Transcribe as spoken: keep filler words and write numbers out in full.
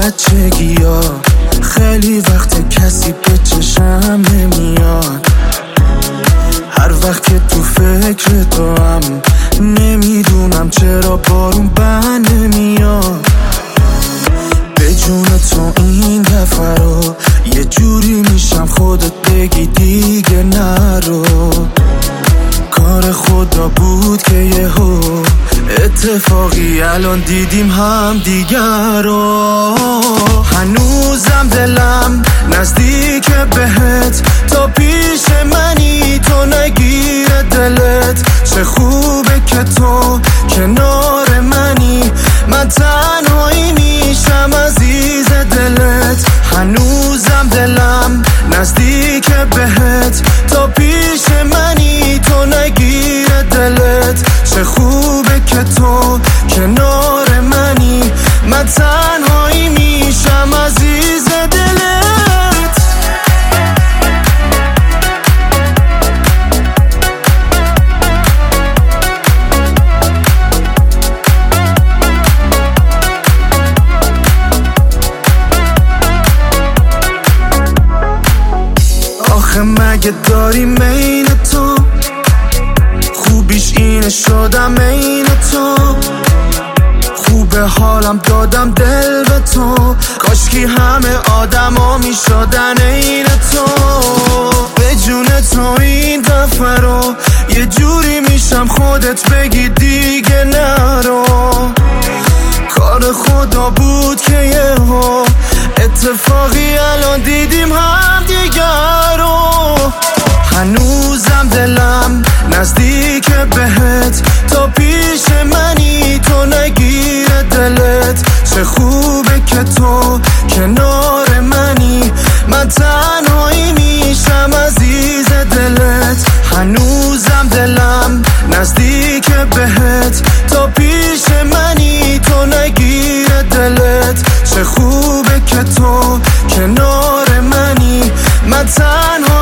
بچگی ها خیلی وقت کسی به چشم نمیاد. هر وقت که تو فکر تو هم نمیدونم چرا بارون بند نمیاد. به جون تو این دفعه رو یه جوری میشم خودت بگی دیگه نرو. کار خدا بود که یهو اتفاقی الان دیدیم هم دیگر رو. هنوزم دلم نزدیک بهت، تا پیش منی تو نگیره دلت. چه خوبه که تو کنار منی، من تنهایی میشم عزیز دلت. هنوزم دلم نزدیک بهت، تا پیش منی تو نگیره دلت. چه خوبه که تو کنار منی، من تنهایی میشم عزیز دلت. آخه مگه داری مین تو، خوبیش اینه شدم عین تو. خوبه حالم دادم دل به تو، کاشکی همه آدما می شدن عین تو. به جون تو این دفعه رو یه جوری میشم خودت بگی دیگه نرو. کار خدا بود که یهو اتفاقی الان دیدیم هم دیگر رو. هنوزم دلم نزدیک بهت، تا پیش منی تو نگیره دلت. چه خوبه که تو کنار منی، من تنهایی میشم عزیز دلت. هنوزم دلم نزدیک بهت، تا پیش منی تو نگیره دلت. چه خوبه که تو کنار منی، من تنهایی